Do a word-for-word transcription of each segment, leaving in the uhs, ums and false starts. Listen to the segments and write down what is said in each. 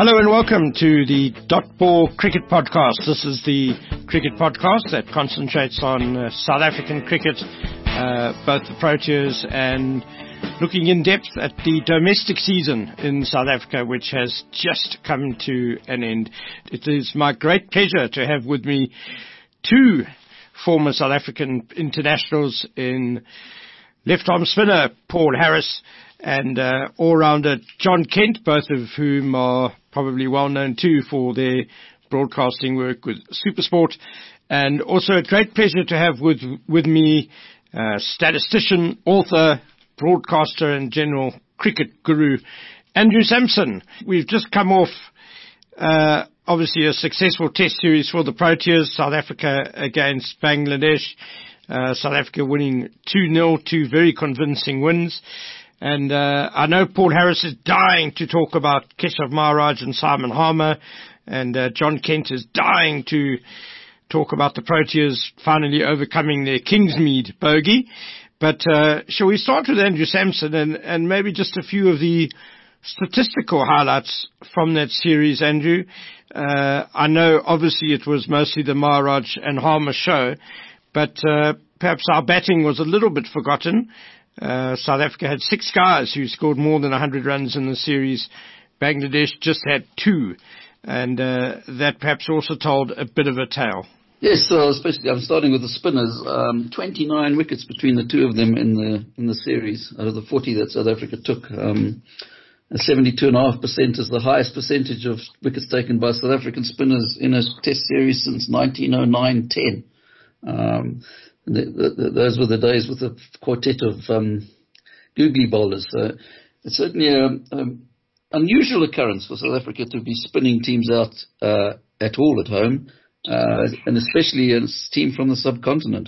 Hello and welcome to the Dot Ball Cricket Podcast. This is the cricket podcast that concentrates on uh, South African cricket, uh, both the Proteas and looking in depth at the domestic season in South Africa, which has just come to an end. It is my great pleasure to have with me two former South African internationals in left-arm spinner Paul Harris and uh, all-rounder John Kent, both of whom are probably well known too for their broadcasting work with SuperSport. And also a great pleasure to have with with me uh, statistician, author, broadcaster and general cricket guru Andrew Sampson. We've just come off uh, obviously a successful test series for the Proteas, South Africa against Bangladesh. Uh, South Africa winning two nil, two very convincing wins. And uh, I know Paul Harris is dying to talk about Keshav Maharaj and Simon Harmer, and uh, John Kent is dying to talk about the Proteas finally overcoming their Kingsmead bogey. But uh, shall we start with Andrew Sampson and, and maybe just a few of the statistical highlights from that series, Andrew? Uh, I know obviously it was mostly the Maharaj and Harmer show, but uh, perhaps our batting was a little bit forgotten. Uh, South Africa had six guys who scored more than one hundred runs in the series. Bangladesh just had two, and uh, that perhaps also told a bit of a tale. Yes, so especially I'm starting with the spinners. Um, twenty-nine wickets between the two of them in the in the series out of the forty that South Africa took. Um, seventy-two point five percent is the highest percentage of wickets taken by South African spinners in a Test series since nineteen oh nine ten. Um, The, the, those were the days with a quartet of um, googly bowlers. So it's certainly an um, unusual occurrence for South Africa to be spinning teams out uh, at all at home, uh, and especially a team from the subcontinent.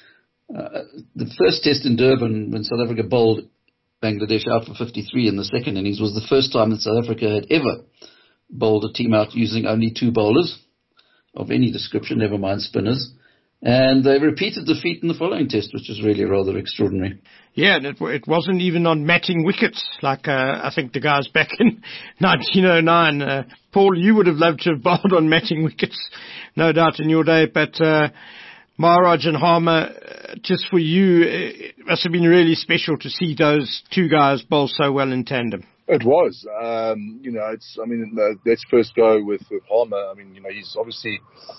Uh, the first test in Durban, when South Africa bowled Bangladesh out for fifty-three in the second innings, was the first time that South Africa had ever bowled a team out using only two bowlers of any description, never mind spinners. And they repeated the feat in the following test, which is really rather extraordinary. Yeah, and it, it wasn't even on matting wickets, like uh, I think the guys back in nineteen oh nine. Uh, Paul, you would have loved to have bowled on matting wickets, no doubt, in your day. But uh, Maharaj and Harmer, uh, just for you, it must have been really special to see those two guys bowl so well in tandem. It was. Um, you know, it's. I mean, uh, let's first go with, with Harmer. I mean, you know, he's obviously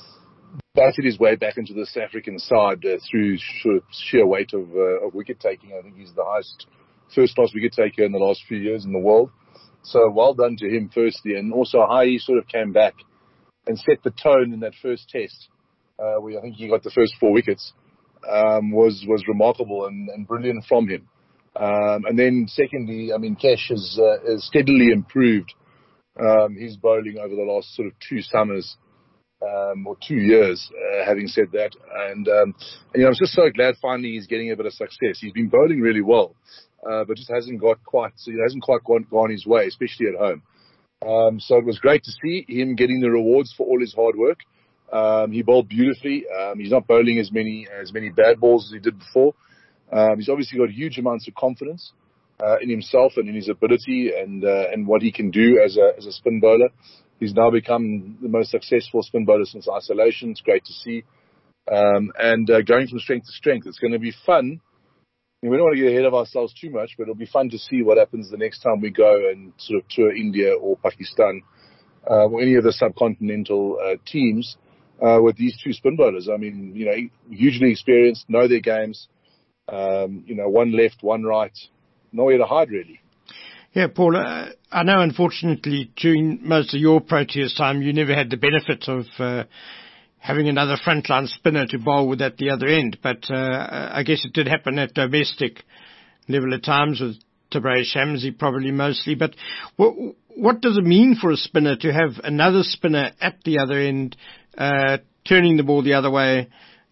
batted his way back into the South African side uh, through sort of sheer weight of, uh, of wicket taking. I think he's the highest first-class wicket taker in the last few years in the world. So well done to him firstly, and also how he sort of came back and set the tone in that first test, uh, where I think he got the first four wickets, um, was was remarkable and, and brilliant from him. Um, and then secondly, I mean, Kesh has, uh, has steadily improved um, his bowling over the last sort of two summers. Um, or two years, uh, having said that. And, um, and, you know, I was just so glad finally he's getting a bit of success. He's been bowling really well, uh, but just hasn't got quite, so he hasn't quite gone, gone his way, especially at home. Um, so it was great to see him getting the rewards for all his hard work. Um, he bowled beautifully. Um, he's not bowling as many, as many bad balls as he did before. Um, he's obviously got huge amounts of confidence, uh, in himself and in his ability and, uh, and what he can do as a, as a spin bowler. He's now become the most successful spin bowler since isolation. It's great to see. Um, and uh, going from strength to strength, it's going to be fun. We don't want to get ahead of ourselves too much, but it'll be fun to see what happens the next time we go and sort of tour India or Pakistan uh, or any of the subcontinental uh, teams uh, with these two spin bowlers. I mean, you know, hugely experienced, know their games. Um, you know, one left, one right, nowhere to hide really. Yeah, Paul, uh, I know unfortunately during most of your Proteas time you never had the benefit of uh, having another frontline spinner to bowl with at the other end, but uh, I guess it did happen at domestic level at times with Tabraiz Shamsi probably mostly. But what, what does it mean for a spinner to have another spinner at the other end uh, turning the ball the other way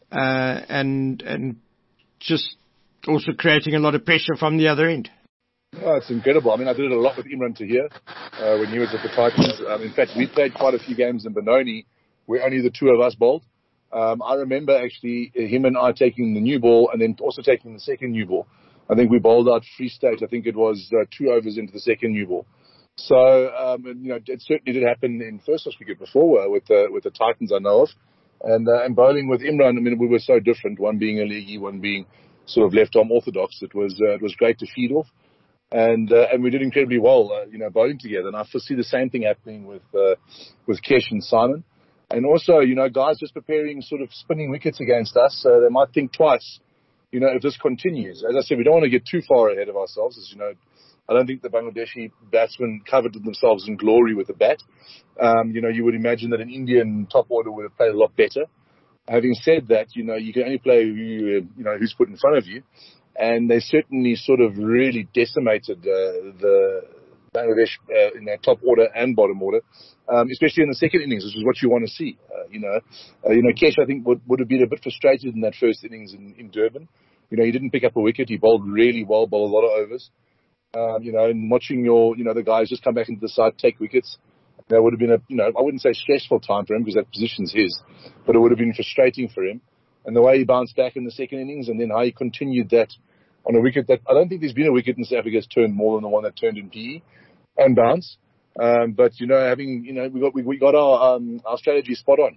uh, and and just also creating a lot of pressure from the other end? Oh, it's incredible. I mean, I did it a lot with Imran Tahir uh, when he was at the Titans. Um, in fact, we played quite a few games in Benoni where only the two of us bowled. Um, I remember actually him and I taking the new ball and then also taking the second new ball. I think we bowled out Free State. I think it was uh, two overs into the second new ball. So, um, and, you know, it certainly did happen in first-class cricket before uh, with the with the Titans I know of, and uh, and bowling with Imran. I mean, we were so different. One being a leggy, one being sort of left-arm orthodox. It was uh, it was great to feed off, and uh, and we did incredibly well, uh, you know, bowling together. And I foresee the same thing happening with uh, with Kesh and Simon, and also, you know, guys just preparing sort of spinning wickets against us. Uh, they might think twice, you know, if this continues. As I said, we don't want to get too far ahead of ourselves, as you know. I don't think the Bangladeshi batsmen covered themselves in glory with the bat. Um, you know, you would imagine that an Indian top order would have played a lot better. Having said that, you know, you can only play who you, you know, who's put in front of you. And they certainly sort of really decimated uh, the Bangladesh uh, in their top order and bottom order, um, especially in the second innings, which is what you want to see. Uh, you know, uh, you know, Kesh, I think, would, would have been a bit frustrated in that first innings in, in Durban. You know, he didn't pick up a wicket. He bowled really well, bowled a lot of overs. Um, you know, and watching your, you know, the guys just come back into the side, take wickets, that would have been a, you know, I wouldn't say stressful time for him because that position's his, but it would have been frustrating for him. And the way he bounced back in the second innings and then how he continued that on a wicket that, I don't think there's been a wicket in South Africa that's turned more than the one that turned in P E and bounce. Um, but, you know, having, you know, we got, we, we got our, um, our strategy spot on.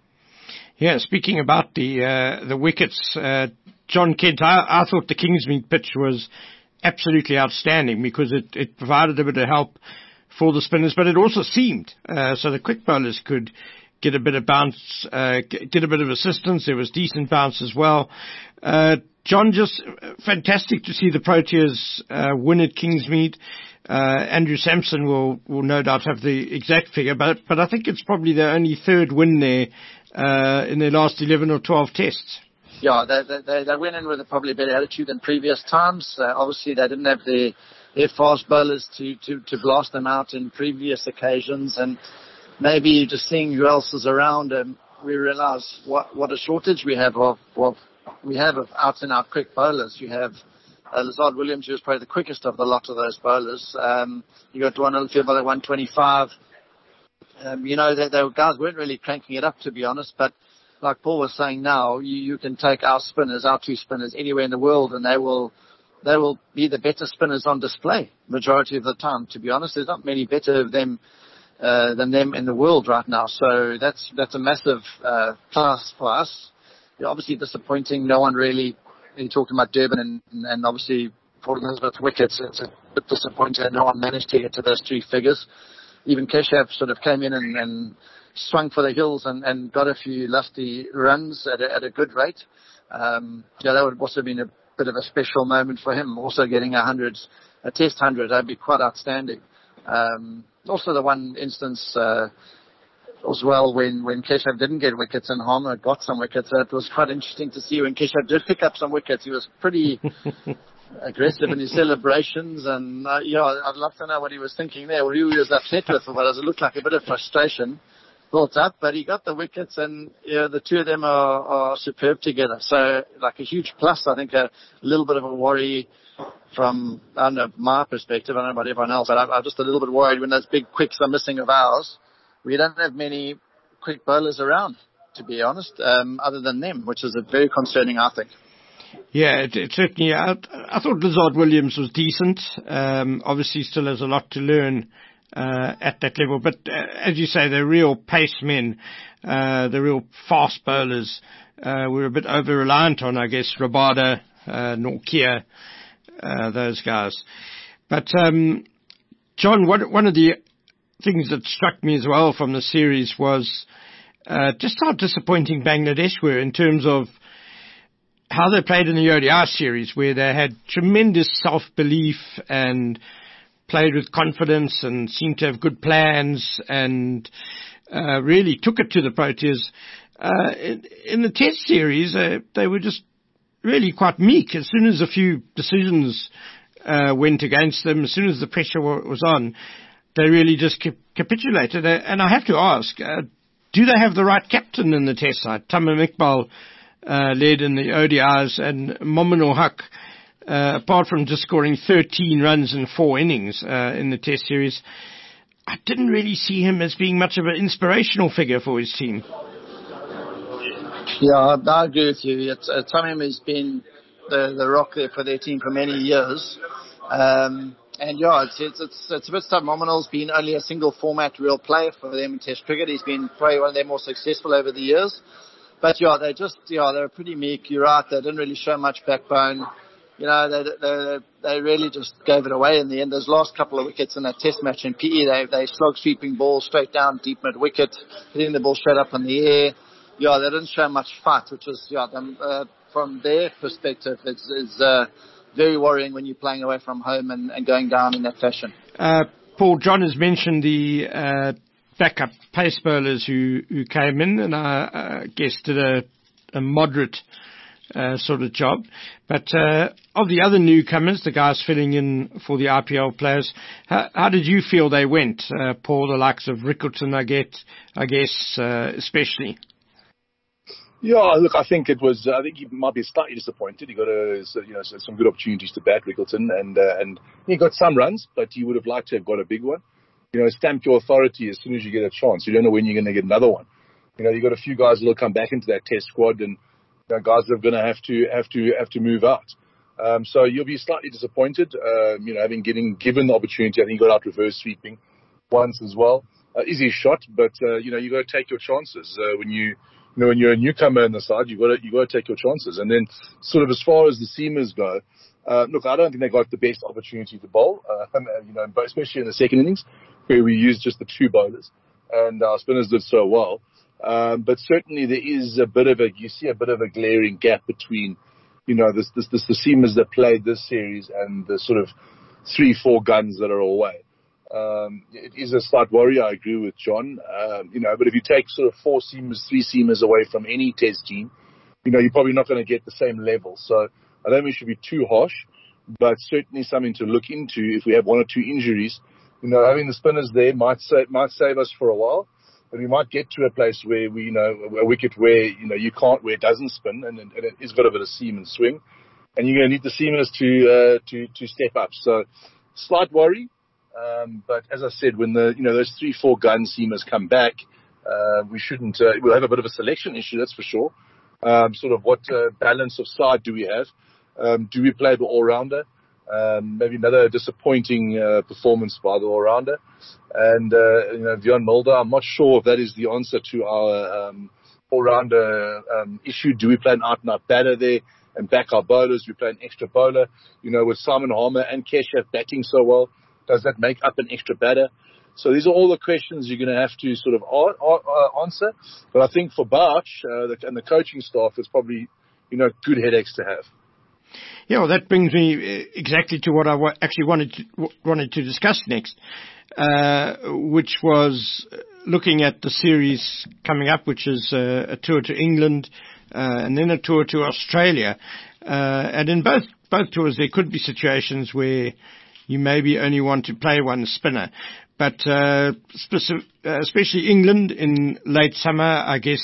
Yeah, speaking about the, uh, the wickets, uh, John Kent, I, I thought the Kingsmead pitch was absolutely outstanding because it, it provided a bit of help for the spinners, but it also seemed uh, so the quick bowlers could get a bit of bounce, uh, get a bit of assistance. There was decent bounce as well. Uh, John, just fantastic to see the Proteas uh, win at Kingsmead. Uh, Andrew Sampson will, will no doubt have the exact figure, but but I think it's probably their only third win there uh, in their last eleven or twelve tests. Yeah, they, they, they went in with a probably better attitude than previous times. Uh, obviously, they didn't have their, their fast bowlers to, to, to blast them out in previous occasions. And maybe just seeing who else is around, um, we realize what, what a shortage we have of, of we have of out-and-out quick bowlers. You have uh, Lazard Williams, who was probably the quickest of the lot of those bowlers. Um, you got Dwan Olivier at one twenty-five. Um, you know, the, the guys weren't really cranking it up, to be honest, but like Paul was saying now, you, you can take our spinners, our two spinners, anywhere in the world, and they will they will be the better spinners on display majority of the time. To be honest, there's not many better of them uh, than them in the world right now. So that's that's a massive uh, plus for us. You're obviously disappointing. No one really. You talked about Durban and, and obviously Port Elizabeth wickets. It's a bit disappointing that no one managed to get to those three figures. Even Keshav sort of came in and, and swung for the hills and, and got a few lusty runs at a, at a good rate. Um, yeah, that would also have been a bit of a special moment for him. Also getting a hundred, a test hundred, that'd be quite outstanding. Um, also the one instance, uh, as well when, when Keshav didn't get wickets and Harmer got some wickets. It was quite interesting to see when Keshav did pick up some wickets. He was pretty aggressive in his celebrations, and uh, yeah, I'd love to know what he was thinking there, or who he was upset with, but it looked like a bit of frustration built up, but he got the wickets, and you know, the two of them are, are superb together. So, like a huge plus. I think a, a little bit of a worry from, I don't know, my perspective. I don't know about everyone else, but I'm, I'm just a little bit worried when those big quicks are missing of ours. We don't have many quick bowlers around, to be honest, um, other than them, which is a very concerning, I think. Yeah, it, it certainly. I, I thought Lazard Williams was decent. Um, obviously, still has a lot to learn uh, at that level. But uh, as you say, the real pace men, uh, the real fast bowlers, uh, we're a bit over reliant on, I guess, Rabada, uh, Norkia, uh, those guys. But um, John, what, one of the things that struck me as well from the series was uh, just how disappointing Bangladesh were in terms of how they played in the O D I series, where they had tremendous self-belief and played with confidence and seemed to have good plans and uh, really took it to the Proteas. Uh, in, in the Test series, uh, they were just really quite meek. As soon as a few decisions uh, went against them, as soon as the pressure w- was on, they really just cap- capitulated. Uh, and I have to ask, uh, do they have the right captain in the Test side? Tamim Iqbal Uh, led in the O D Is, and Mominul Haq, uh, apart from just scoring thirteen runs in four innings uh, in the Test series, I didn't really see him as being much of an inspirational figure for his team. Yeah, I agree with you. It's, uh, Tamim has been the, the rock there for their team for many years. Um, and yeah, it's, it's, it's, it's a bit phenomenal. It's been only a single format real player for them in Test cricket. He's been probably one of their more successful over the years. But yeah, they just, yeah, they're pretty meek. You're right. They didn't really show much backbone. You know, they, they, they really just gave it away in the end. Those last couple of wickets in that Test match in P E, they, they slog sweeping balls straight down deep mid wicket, hitting the ball straight up in the air. Yeah, they didn't show much fight, which was, yeah, them, uh, from their perspective, it's, it's uh, very worrying when you're playing away from home and, and going down in that fashion. Uh, Paul, John has mentioned the uh, backup pace bowlers who, who came in, and I uh, guess did a, a moderate uh, sort of job. But uh, of the other newcomers, the guys filling in for the I P L players, how, how did you feel they went, uh, Paul, the likes of Rickleton, I, get, I guess, uh, especially? Yeah, look, I think it was. I think he might be slightly disappointed. He got a, you know, some good opportunities to bat Rickleton, and uh, and he got some runs, but he would have liked to have got a big one. You know, stamp your authority as soon as you get a chance. You don't know when you're going to get another one. You know, you got a few guys that'll come back into that Test squad, and you know, guys that are going to have to have to have to move out. Um, so you'll be slightly disappointed. Uh, you know, having getting given the opportunity, I think he got out reverse sweeping once as well. Uh, easy shot, but uh, you know, you got to take your chances uh, when you. You know, when you're a newcomer in the side, you got to you got to take your chances. And then, sort of as far as the seamers go, uh, look, I don't think they got the best opportunity to bowl. Uh, you know, especially in the second innings, where we used just the two bowlers, and our spinners did so well. Um, but certainly there is a bit of a you see a bit of a glaring gap between, you know, this this, this the seamers that played this series and the sort of three four guns that are away. Um, it is a slight worry. I agree with John. Um, you know, but if you take sort of four seamers, three seamers away from any Test team, you know, you're probably not going to get the same level. So I don't think we should be too harsh, but certainly something to look into if we have one or two injuries. You know, having the spinners there might save, might save us for a while, but we might get to a place where we, you know, a wicket where, you know, you can't, where it doesn't spin and, and it's got a bit of seam and swing, and you're going to need the seamers to, uh, to, to step up. So slight worry. Um, but as I said, when the, you know, those three, four gun seamers come back, uh, we shouldn't, uh, we'll have a bit of a selection issue, that's for sure. Um, sort of what, uh, balance of side do we have? Um, do we play the all-rounder? Um, maybe another disappointing, uh, performance by the all-rounder. And, uh, you know, Deon Mulder, I'm not sure if that is the answer to our, um, all-rounder, um, issue. Do we play an out-and-out batter there and back our bowlers? Do we play an extra bowler? You know, with Simon Harmer and Keshav batting so well, does that make up an extra batter? So these are all the questions you're going to have to sort of uh, answer. But I think for Bach uh, the, and the coaching staff, it's probably, you know, good headaches to have. Yeah, well, that brings me exactly to what I w- actually wanted to, wanted to discuss next, uh, which was looking at the series coming up, which is uh, a tour to England uh, and then a tour to Australia. Uh, and in both both tours, there could be situations where you maybe only want to play one spinner. But uh, specific, uh, especially England in late summer, I guess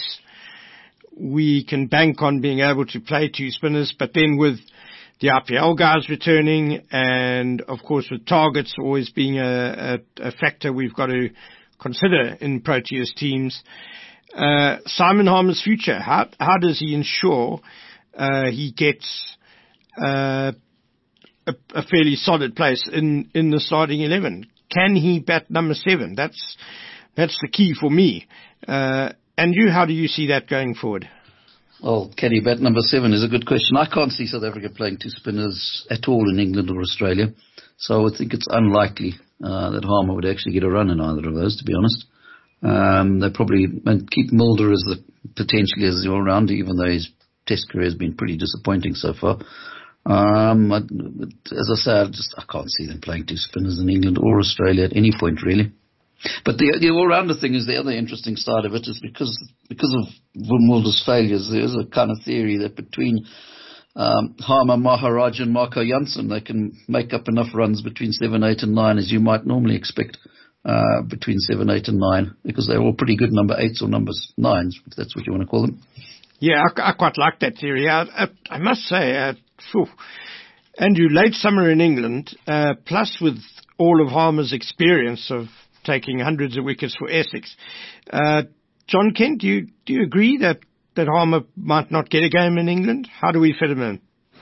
we can bank on being able to play two spinners. But then with the I P L guys returning and, of course, with targets always being a, a, a factor we've got to consider in Proteas teams, uh, Simon Harmer's future, how, how does he ensure uh, he gets uh A, a fairly solid place in, in the starting eleven? Can he bat number seven? That's that's the key for me. Uh, and you, how do you see that going forward? Well, can he bat number seven is a good question. I can't see South Africa playing two spinners at all in England or Australia, so I would think it's unlikely uh, that Harmer would actually get a run in either of those, to be honest. Um, they probably and keep Mulder as the potentially as the all-rounder, even though his Test career has been pretty disappointing so far. Um, I, as I say, I just I can't see them playing two spinners in England or Australia at any point, really. But the, the all-rounder thing is the other interesting side of it is because because of Mulder's failures, there is a kind of theory that between um, Harmer, Maharaj and Marco Jansen, they can make up enough runs between seven, eight and nine as you might normally expect uh, between seven, eight and nine, because they're all pretty good number eights or number nines, if that's what you want to call them. Yeah, I, I quite like that theory. I, I, I must say, uh, phew, Andrew, late summer in England, uh, plus with all of Harmer's experience of taking hundreds of wickets for Essex, uh, John Kent, do you do you agree that, that Harmer might not get a game in England? How do we fit him in?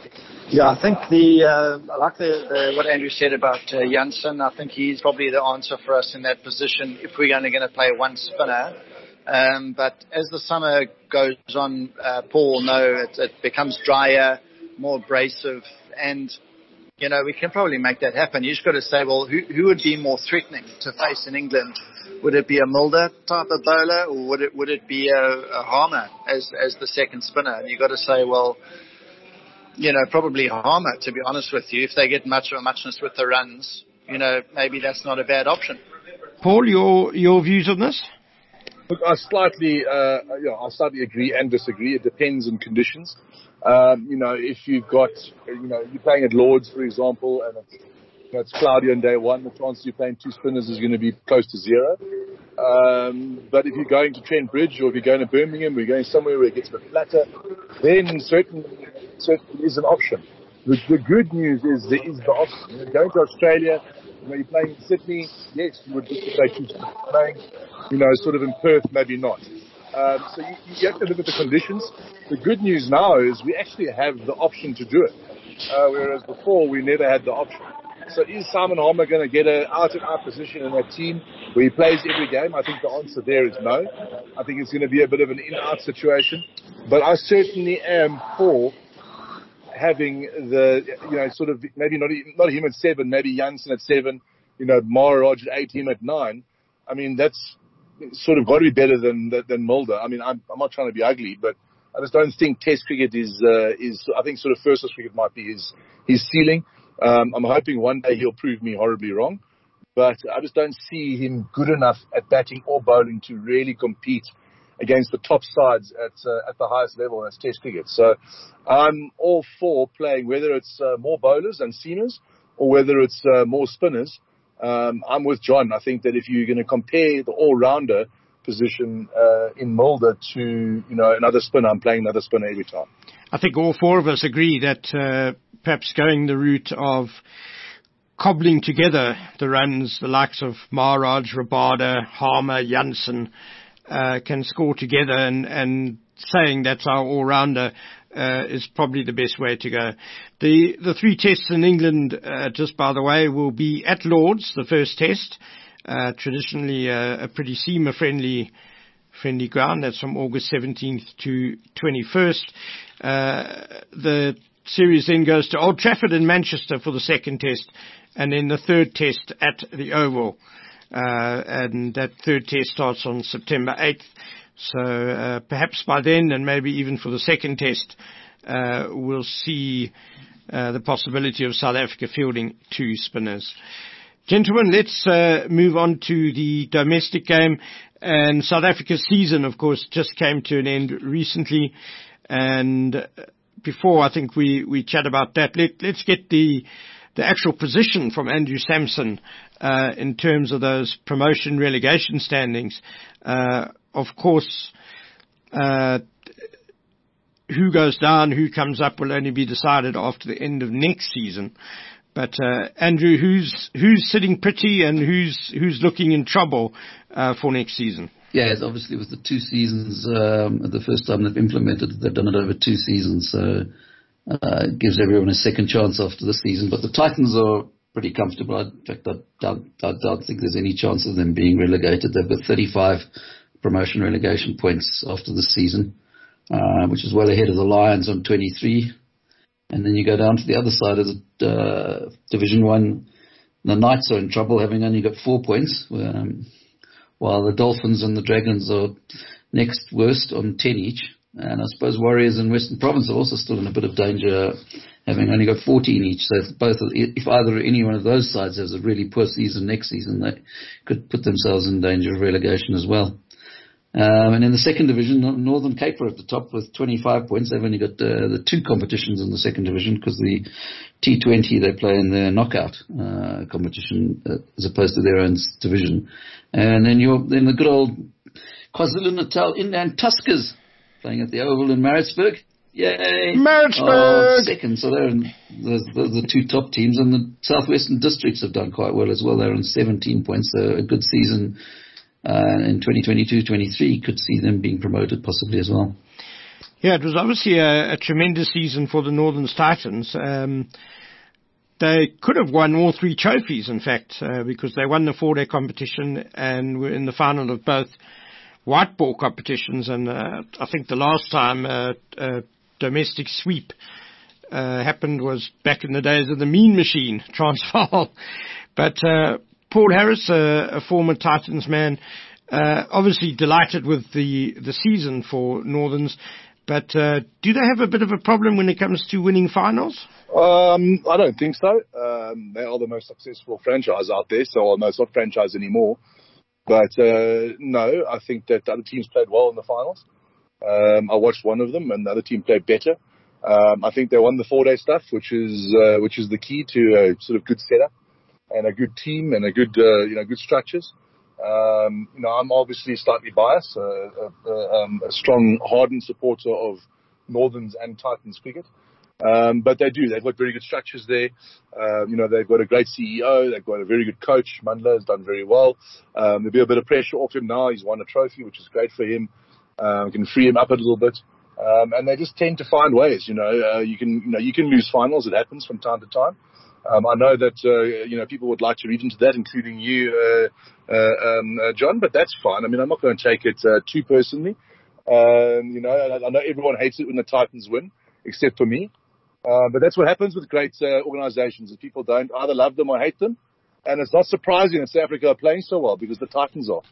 Yeah, I think the uh, I like the, the what Andrew said about uh, Janssen. I think he's probably the answer for us in that position if we're only going to play one spinner. Um, but as the summer goes on, uh, Paul will know it, it becomes drier, more abrasive, and you know we can probably make that happen. You just got to say, well, who who would be more threatening to face in England? Would it be a Mulder type of bowler, or would it would it be a, a Harmer as as the second spinner? And you got to say, well, you know, probably Harmer, to be honest with you. If they get much of a muchness with the runs, you know, maybe that's not a bad option. Paul, your your views on this? Look, I slightly, uh, you know, I slightly agree and disagree. It depends on conditions. Um, you know, if you've got, you know, you're playing at Lords, for example, and it's, you know, it's cloudy on day one, the chance you're playing two spinners is going to be close to zero. Um, but if you're going to Trent Bridge or if you're going to Birmingham, or you're going somewhere where it gets a bit flatter, then certainly, certainly is an option. The, the good news is there is the option. You're going to Australia, you know, you're playing in Sydney, yes, you would just say two spinners playing, you know, sort of in Perth, maybe not. Um, so you, you have to look at the conditions. The good news now is we actually have the option to do it, uh, whereas before we never had the option. So is Simon Harmer going to get an out-and-out position in that team where he plays every game? I think the answer there is no. I think it's going to be a bit of an in-out situation. But I certainly am for having the, you know, sort of maybe not not him at seven, maybe Janssen at seven, you know, Maharaj at eight, him at nine. I mean, that's sort of got to be better than than Mulder. I mean, I'm, I'm not trying to be ugly, but I just don't think Test cricket is uh, is. I think sort of first class cricket might be his his ceiling. Um, I'm hoping one day he'll prove me horribly wrong, but I just don't see him good enough at batting or bowling to really compete against the top sides at uh, at the highest level, that's Test cricket. So I'm all for playing, whether it's uh, more bowlers and seamers or whether it's uh, more spinners. Um, I'm with John. I think that if you're going to compare the all-rounder position uh, in Mulder to, you know, another spinner, I'm playing another spinner every time. I think all four of us agree that uh, perhaps going the route of cobbling together the runs, the likes of Maharaj, Rabada, Harmer, Janssen, uh, can score together, and, and saying that's our all-rounder uh, is probably the best way to go. The the three tests in England, uh, just by the way, will be at Lords, the first test, uh, traditionally uh, a pretty seamer-friendly friendly ground. That's from August seventeenth to twenty-first. Uh, the series then goes to Old Trafford in Manchester for the second test, and then the third test at the Oval. Uh, and that third test starts on September eighth. So uh, perhaps by then, and maybe even for the second test, uh, we'll see uh, the possibility of South Africa fielding two spinners. Gentlemen, let's uh, move on to the domestic game. And South Africa's season, of course, just came to an end recently. And before I think we, we chat about that, let, let's get the the actual position from Andrew Sampson uh, in terms of those promotion relegation standings. Uh, of course, uh, who goes down, who comes up will only be decided after the end of next season. But uh, Andrew, who's who's sitting pretty and who's who's looking in trouble uh, for next season? Yeah, it's obviously with the two seasons, um, the first time they've implemented it, they've done it over two seasons, so uh, it gives everyone a second chance after the season. But the Titans are pretty comfortable. In fact, I don't, I don't think there's any chance of them being relegated. They've got thirty-five promotion relegation points after the season, uh, which is well ahead of the Lions on twenty-three. And then you go down to the other side of the uh, Division One. The Knights are in trouble, having only got four points, um, while the Dolphins and the Dragons are next worst on ten each. And I suppose Warriors and Western Province are also still in a bit of danger, having only got fourteen each. So if both, if either any one of those sides has a really poor season next season, they could put themselves in danger of relegation as well. Um, and in the second division, Northern Cape are at the top with twenty-five points. They've only got uh, the two competitions in the second division because the T twenty they play in their knockout uh, competition uh, as opposed to their own division. And then you're then the good old KwaZulu-Natal Inland Tuskers playing at the Oval in Maritzburg. Yay! Maritzburg! Oh, second, so they're in the, the, the two top teams, and the Southwestern Districts have done quite well as well. They're on seventeen points, so a good season. Uh, in twenty twenty-two twenty-three could see them being promoted possibly as well. Yeah, it was obviously a, a tremendous season for the Northern Titans. Um, they could have won all three trophies, in fact, uh, because they won the four-day competition and were in the final of both white ball competitions. And uh, I think the last time uh, a domestic sweep uh, happened was back in the days of the Mean Machine, Transvaal. But uh, Paul Harris, uh, a former Titans man, uh, obviously delighted with the, the season for Northerns. But uh, do they have a bit of a problem when it comes to winning finals? Um, I don't think so. Um, they are the most successful franchise out there, so well, no, it's not franchise anymore. But uh, no, I think that the other teams played well in the finals. Um, I watched one of them, and the other team played better. Um, I think they won the four-day stuff, which is uh, which is the key to a sort of good setup and a good team and a good uh, you know good structures. Um, you know, I'm obviously slightly biased, uh, uh, uh, um, a strong, hardened supporter of Northerns and Titans cricket. Um, but they do. They've got very good structures there. Uh, you know, they've got a great C E O. They've got a very good coach. Mandla has done very well. Um, there'll be a bit of pressure off him now. He's won a trophy, which is great for him. Um, can free him up a little bit. Um, and they just tend to find ways. You know, uh, you can, you know, you can lose finals. It happens from time to time. Um, I know that, uh, you know, people would like to read into that, including you, uh, uh, um, uh, John, but that's fine. I mean, I'm not going to take it uh, too personally. Um, you know, I, I know everyone hates it when the Titans win, except for me. Uh, but that's what happens with great uh, organizations, is people don't either love them or hate them. And it's not surprising that South Africa are playing so well, because the Titans are.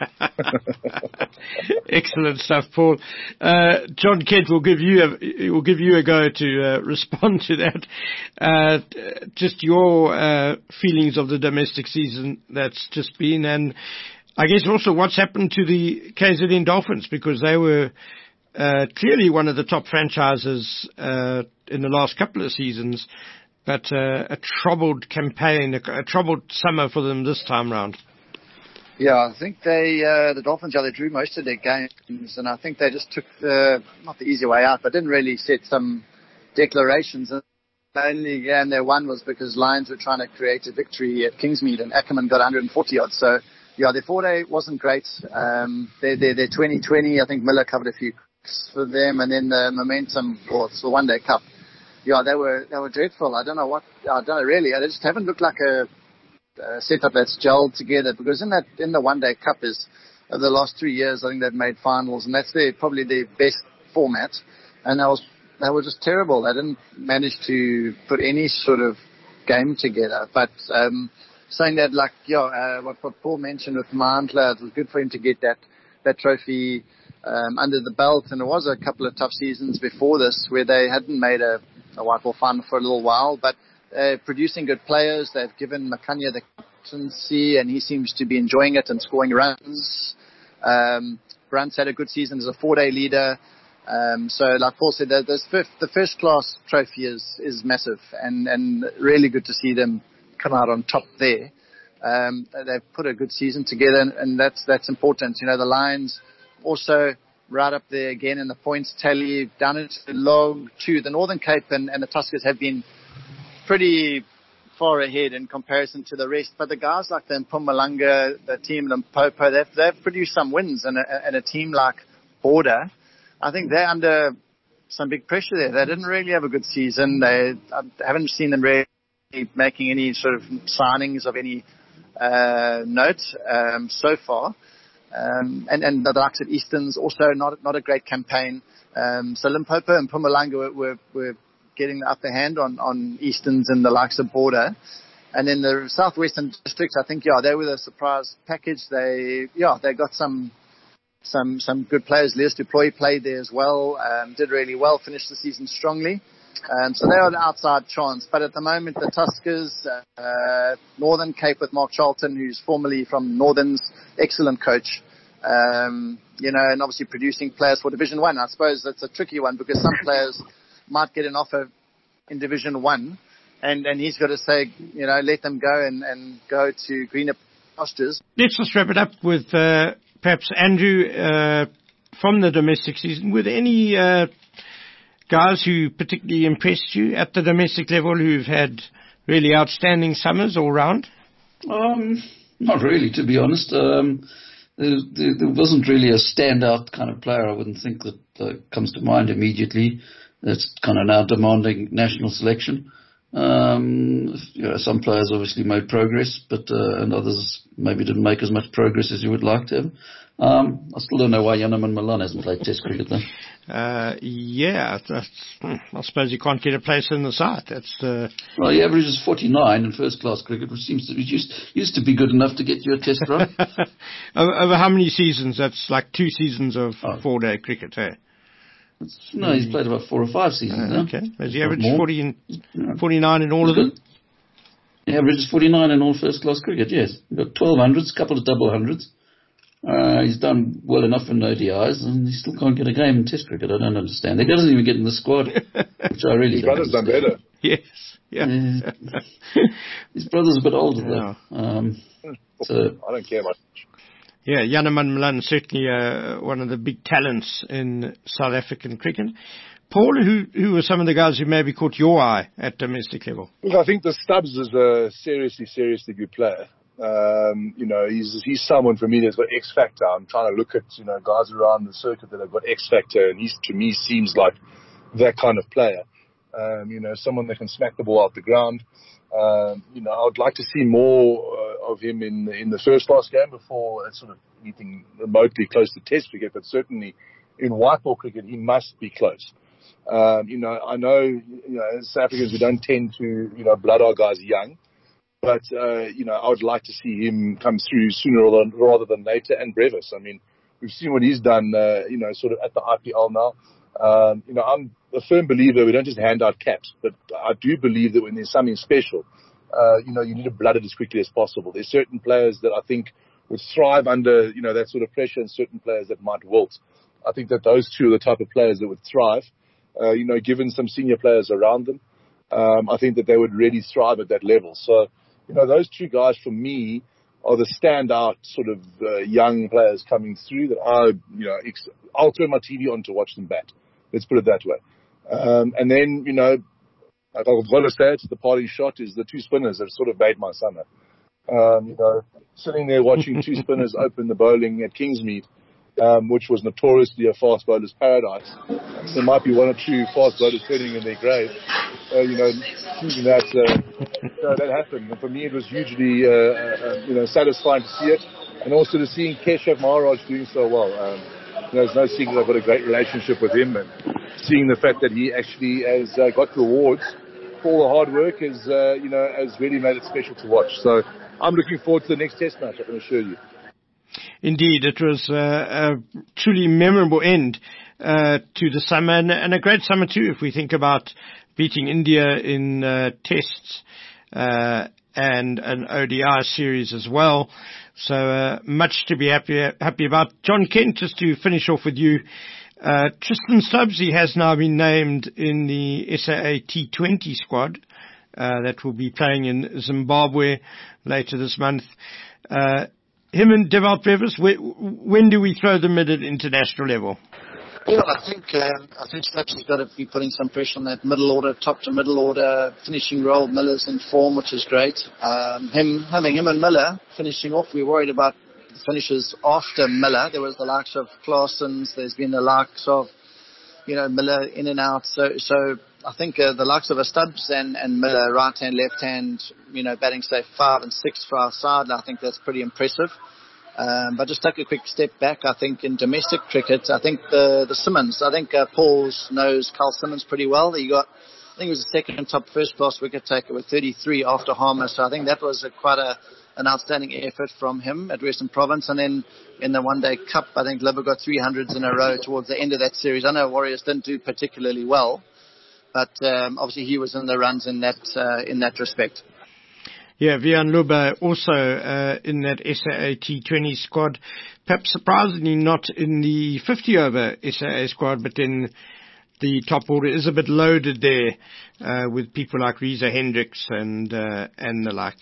Excellent stuff, Paul. Uh, John Kent will give you a, will give you a go to uh, respond to that. Uh, just your uh, feelings of the domestic season that's just been, and I guess also what's happened to the K Z N Dolphins, because they were uh, clearly one of the top franchises uh, in the last couple of seasons, but uh, a troubled campaign, a, a troubled summer for them this time round. Yeah, I think they, uh, the Dolphins, yeah, they drew most of their games, and I think they just took the, not the easy way out, but didn't really set some declarations. And the only game they won was because Lions were trying to create a victory at Kingsmead, and Ackerman got one hundred forty odds. So, yeah, their four-day wasn't great. Um, their, their, their twenty twenty, I think Miller covered a few kicks for them, and then the Momentum, or it's the one-day cup. Yeah, they were, they were dreadful. I don't know what, I don't know really. They just haven't looked like a, Uh, setup that's gelled together, because in that in the one day cup is uh, the last three years I think they've made finals, and that's their probably their best format, and that was they were just terrible. They didn't manage to put any sort of game together. But um, saying that, like yeah, uh, what, what Paul mentioned with Mandla, it was good for him to get that that trophy um, under the belt, and it was a couple of tough seasons before this where they hadn't made a, a white ball final for a little while, but Uh, producing good players. They've given Makanya the captaincy, and he seems to be enjoying it and scoring runs. Um, Brunt's had a good season as a four-day leader. Um, so, like Paul said, this fifth, the first-class trophy is is massive, and, and really good to see them come out on top there. Um, they've put a good season together, and, and that's that's important. You know, the Lions also right up there again in the points tally, down into log two. The Northern Cape and, and the Tuskers have been pretty far ahead in comparison to the rest, but the guys like the Mpumalanga, the team Limpopo, they've, they've produced some wins, and a, and a team like Border, I think they're under some big pressure there. They didn't really have a good season. They I haven't seen them really making any sort of signings of any uh, note um, so far, um, and, and the likes of Easton's also not not a great campaign. Um, so Limpopo and Mpumalanga were, were, were getting the upper hand on, on Easton's and the likes of Border. And then the Southwestern districts, I think, yeah, they were the surprise package. They, yeah, they got some, some, some good players. Leos du Plooy played there as well, um, did really well, finished the season strongly. Um, so they are the outside chance. But at the moment, the Tuskers, uh, Northern Cape with Mark Charlton, who's formerly from Northern's, excellent coach. Um, you know, and obviously producing players for Division One. I suppose that's a tricky one, because some players might get an offer in Division One, and, and he's got to say, you know, let them go and, and go to greener pastures. Let's just wrap it up with uh, perhaps Andrew uh, from the domestic season. Were there any uh, guys who particularly impressed you at the domestic level who've had really outstanding summers all round? Um, not really, to be honest. Um, there, there, there wasn't really a standout kind of player. I wouldn't think that uh, comes to mind immediately. That's kind of now demanding national selection. Um, you know, some players obviously made progress, but uh, and others maybe didn't make as much progress as you would like to have. Um, I still don't know why Janneman Malan hasn't played Test cricket though. Uh, yeah, that's, I suppose you can't get a place in the side. That's the. Well, he averages forty-nine in first-class cricket, which seems to be used used to be good enough to get you a Test run. over, over how many seasons? That's like two seasons of oh. four-day cricket, eh? No, he's played about four or five seasons uh, now. Okay. Has he averaged forty in, forty-nine in all of them? He averages forty-nine in all first-class cricket, yes. He's got twelve hundreds, a couple of double hundreds. Uh, he's done well enough in O D Is, and he still can't get a game in Test cricket. I don't understand. He doesn't even get in the squad, which I really His don't brother's understand. done better. Yes. Yeah. yeah. His brother's a bit older, Yeah. though. Um, so I don't care much. Yeah, Janneman Malan, certainly uh, one of the big talents in South African cricket. Paul, who who were some of the guys who maybe caught your eye at domestic level? Look, I think the Stubbs is a seriously, seriously good player. Um, you know, he's he's someone for me that's got X factor. I'm trying to look at, you know, guys around the circuit that have got X factor, and he's, to me, seems like that kind of player. Um, you know, someone that can smack the ball out the ground. Um, you know, I would like to see more uh, of him in in the first class game before it's sort of anything remotely close to Test cricket, but certainly in white ball cricket, he must be close. Um, you know, I know, you know, as South Africans, we don't tend to, you know, blood our guys young. But, uh, you know, I would like to see him come through sooner rather than later. And Brevis, I mean, we've seen what he's done, uh, you know, sort of at the I P L now. Um, you know, I'm a firm believer we don't just hand out caps, but I do believe that when there's something special, uh, you know, you need to blood it as quickly as possible. There's certain players that I think would thrive under, you know, that sort of pressure, and certain players that might wilt. I think that those two are the type of players that would thrive, uh, you know, given some senior players around them. Um, I think that they would really thrive at that level. So, you know, those two guys for me are the standout sort of uh, young players coming through that I, you know, ex- I'll turn my T V on to watch them bat. Let's put it that way. Um, and then, you know, I've got to say it, the parting shot is the two spinners that sort of made my summer. Um, you know, sitting there watching two spinners open the bowling at Kingsmead, um, which was notoriously a fast bowler's paradise. There might be one or two fast bowlers turning in their grave. Uh, you know, choosing that, uh, you know, that happened. And for me, it was hugely, uh, uh, you know, satisfying to see it. And also to see Keshav Maharaj doing so well. Um, you know, there's no secret I've got a great relationship with him. And seeing the fact that he actually has uh, got rewards for all the hard work is, uh, you know, has really made it special to watch. So I'm looking forward to the next Test match, I can assure you. Indeed, it was uh, a truly memorable end uh, to the summer, and, and a great summer too, if we think about beating India in uh, tests uh, and an O D I series as well. So uh, much to be happy happy about. John Kent, just to finish off with you, uh, Tristan Stubbs, he has now been named in the S A A T twenty squad uh, that will be playing in Zimbabwe later this month. Uh, him and Devalt Brevis, when do we throw them at an international level? Yeah, I think um, I think Stubbs has got to be putting some pressure on that middle order, top to middle order finishing role. Miller's in form, which is great. Um, him having him and Miller finishing off, we were worried about the finishes after Miller. There was the likes of Claessens. There's been the likes of, you know, Miller in and out. So so I think uh, the likes of a Stubbs and, and Miller, right hand, left hand, you know, batting say five and six for our side. I think that's pretty impressive. Um, but just take a quick step back, I think in domestic cricket, I think the the Simmons, I think uh, Paul knows Carl Simmons pretty well. He got, I think he was the second top first class wicket taker with thirty-three after Harmer. So I think that was a, quite a an outstanding effort from him at Western Province. And then in the One Day Cup, I think Liver got three hundreds in a row towards the end of that series. I know Warriors didn't do particularly well, but um, obviously he was in the runs in that uh, in that respect. Yeah, Wiaan Lubbe also uh, in that S A A T twenty squad. Perhaps surprisingly not in the fifty over S A A squad, but then the top order is a bit loaded there uh, with people like Reza Hendricks and uh, and the like.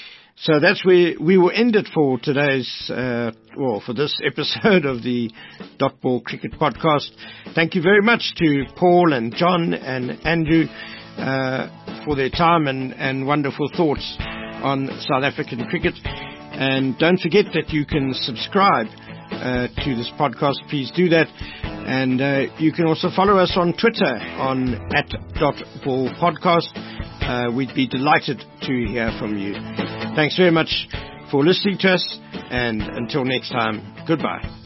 So that's where we will end it for today's, uh, well, for this episode of the Dot Ball Cricket Podcast. Thank you very much to Paul and John and Andrew uh, for their time and, and wonderful thoughts on South African cricket. And don't forget that you can subscribe uh, to this podcast. Please do that. And uh, you can also follow us on Twitter on at dot ball podcast. Uh, we'd be delighted to hear from you. Thanks very much for listening to us, and until next time, goodbye.